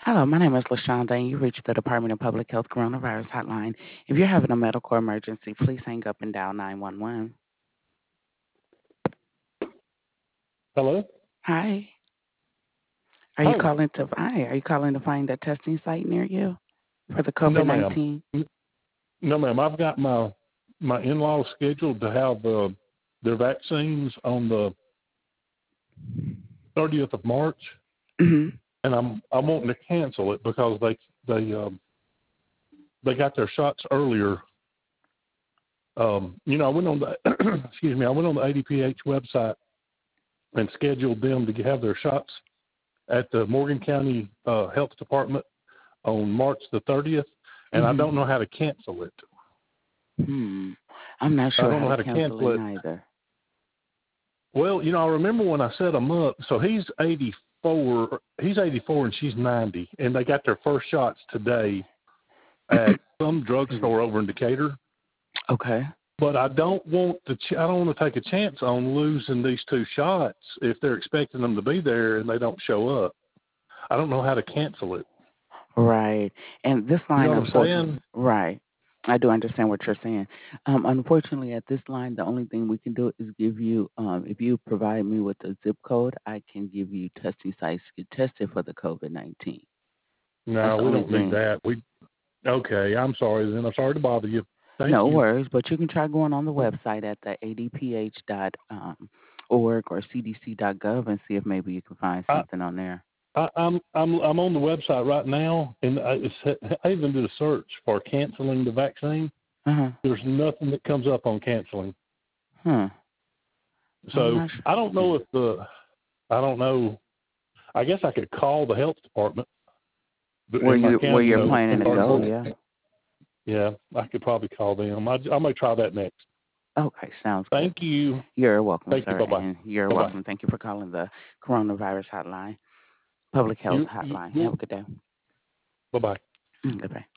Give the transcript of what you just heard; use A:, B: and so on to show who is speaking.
A: Hello, my name is LaShonda, and you reached the Department of Public Health Coronavirus Hotline. If you're having a medical emergency, please hang up and dial 911.
B: Hello?
A: Hi.
B: Hi.
A: Are you calling to find a testing site near you for the
B: No, ma'am.
A: COVID-19?
B: No, ma'am. I've got my in-laws scheduled to have their vaccines on the 30th of March,
A: Mm-hmm.
B: and I'm wanting to cancel it because they got their shots earlier. I went on the excuse me, I went on the ADPH website and scheduled them to have their shots at the Morgan County Health Department on March the 30th, and I
A: Mm-hmm.
B: don't know how to cancel it.
A: I'm not
B: I
A: sure
B: don't
A: how
B: know
A: to
B: how to
A: cancel
B: cancel
A: it
B: it.
A: either.
B: Well, I remember when I set him up. So he's 84. He's 84 and she's 90, and they got their first shots today at some drugstore over in Decatur.
A: Okay.
B: But I don't want to take a chance on losing these two shots if they're expecting them to be there and they don't show up. I don't know how to cancel it.
A: Right. And this
B: You know
A: line,
B: what I'm
A: unfortunately,
B: saying?
A: right. I do understand what you're saying. Unfortunately, at this line, the only thing we can do is give you, if you provide me with a zip code, I can give you testing sites to get tested for the COVID-19. That's
B: No,
A: the
B: we
A: only
B: don't need
A: thing.
B: that. Okay, I'm sorry then. I'm sorry to bother you. Thank
A: No
B: you.
A: worries, but you can try going on the website at the adph.org or cdc.gov and see if maybe you can find
B: I,
A: something on there.
B: I'm on the website right now, and I even did a search for canceling the vaccine.
A: Uh-huh.
B: There's nothing that comes up on canceling.
A: Huh. I'm
B: So
A: not sure.
B: I don't know I don't know. I guess I could call the health department
A: Where
B: in my
A: where
B: county.
A: you're planning to go,
B: Or,
A: yeah.
B: yeah, I could probably call them. I may try that next.
A: Okay, sounds good.
B: Thank you.
A: You're welcome,
B: Thank you.
A: sir,
B: Bye bye.
A: and you're
B: Bye bye.
A: welcome. Thank you for calling the coronavirus hotline, public health
B: You,
A: hotline.
B: you
A: Have a good day.
B: bye bye.
A: Goodbye.